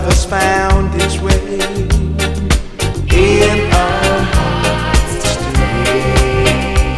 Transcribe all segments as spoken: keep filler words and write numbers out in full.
has found its way in our hearts today.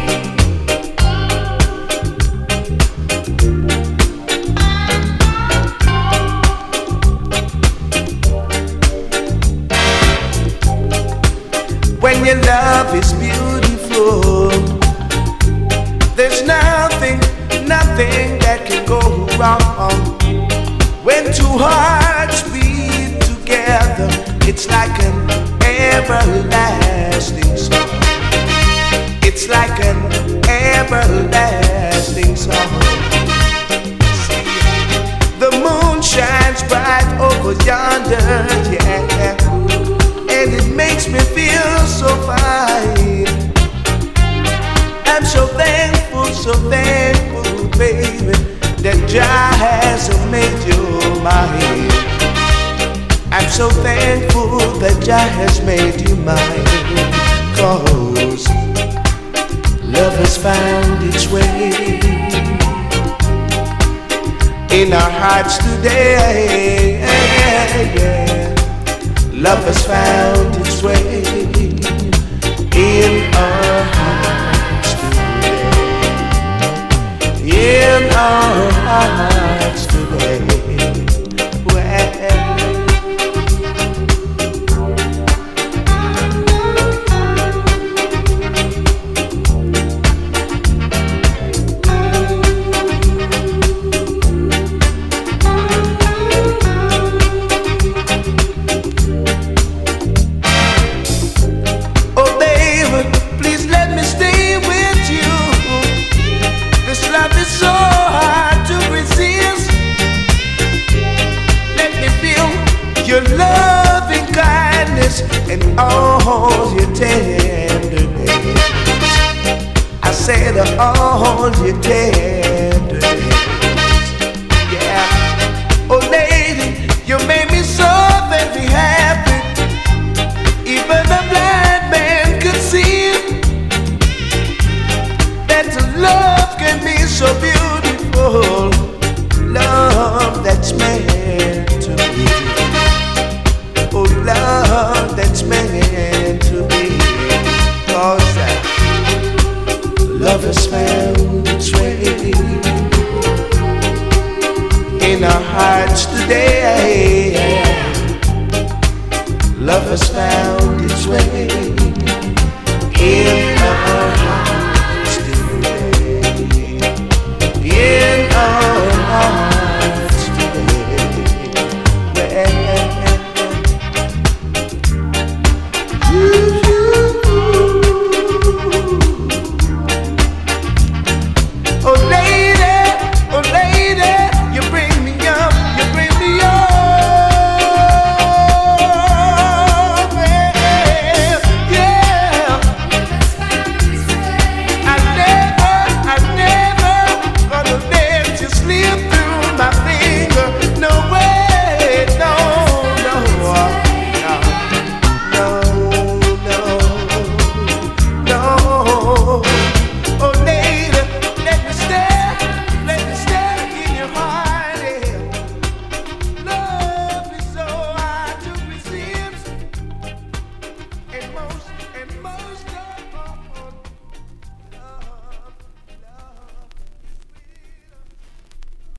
When your love is beautiful, there's nothing, nothing that can go wrong. When two hearts beat together, it's like an everlasting song. It's like an everlasting song. See, the moon shines bright over yonder, yeah, and it makes me feel so fine. I'm so thankful, so thankful, baby, that Jah has made you mine. I'm so thankful that Jah has made you mine, 'cause love has found its way in our hearts today. Love has found its way in our hearts today. In our hearts today. Well, your loving kindness and all your tenderness. I said all your tenderness. Yeah. Oh lady, you made me so very happy. Even a blind man could see that love can be so beautiful. Love that's meant to be. Oh, love that's meant to be. 'Cause uh, love has found its way in our hearts today. Love has found its way in our hearts.